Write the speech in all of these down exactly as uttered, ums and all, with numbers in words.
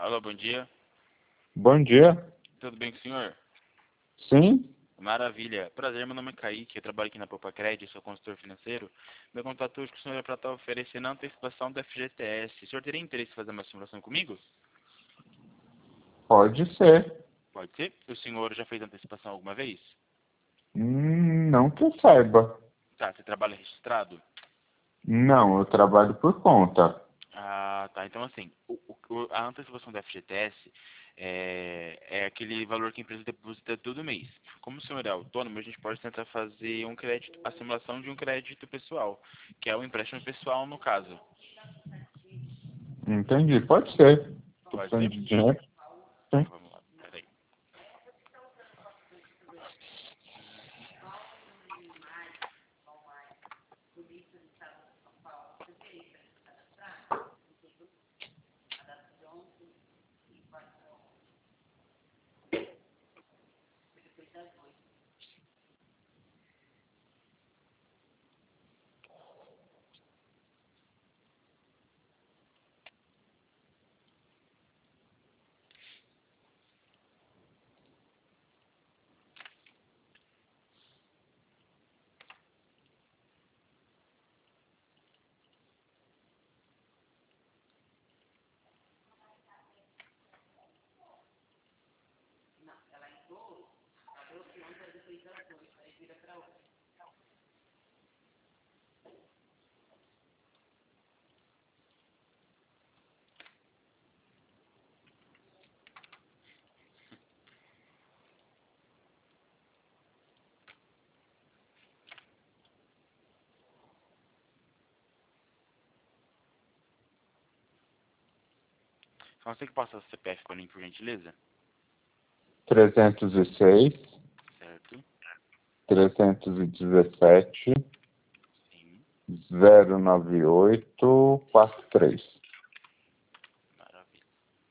Alô, bom dia. Bom dia. Tudo bem com o senhor? Sim? Maravilha. Prazer, meu nome é Kaique, eu trabalho aqui na Poupa Crédito, sou consultor financeiro. Meu contato hoje com o senhor é para estar oferecendo a antecipação do F G T S. O senhor teria interesse em fazer uma simulação comigo? Pode ser. Pode ser. O senhor já fez antecipação alguma vez? Hum, não que eu saiba. Tá, você trabalha registrado? Não, eu trabalho por conta. Ah, tá. Então, assim, o, o, a antecipação do F G T S é, é aquele valor que a empresa deposita todo mês. Como o senhor é autônomo, a gente pode tentar fazer um crédito, a simulação de um crédito pessoal, que é o empréstimo pessoal no caso. Entendi. Pode ser. Tô Pode precisando ser? de dinheiro. Então, Sim. vamos lá. Peraí. Só você que passa o C P F para mim, por gentileza? trezentos e seis, Certo? trezentos e dezessete, Sim. zero nove oito quatro três. Maravilha.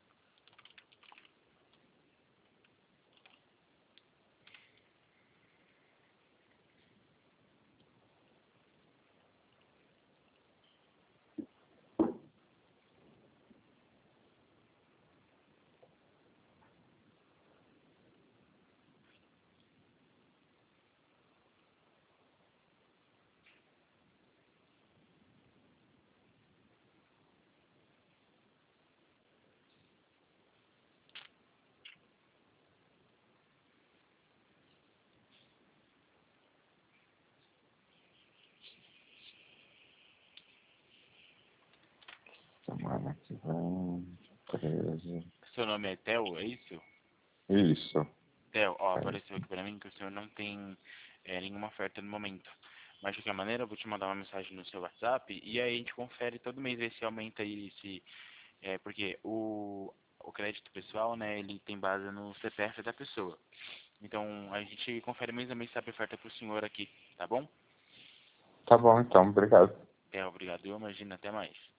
Semana que vem, treze. Seu nome é Theo, é isso? Isso. Theo, ó, É. apareceu aqui para mim que o senhor não tem é, nenhuma oferta no momento. Mas de qualquer maneira, eu vou te mandar uma mensagem no seu WhatsApp e aí a gente confere todo mês, ver se aumenta aí, se, é, porque o, o crédito pessoal, né, ele tem base no C P F da pessoa. Então, a gente confere mês a mês se abre oferta para o senhor aqui, tá bom? Tá bom, então. Obrigado. É, obrigado. Eu imagino. Até mais.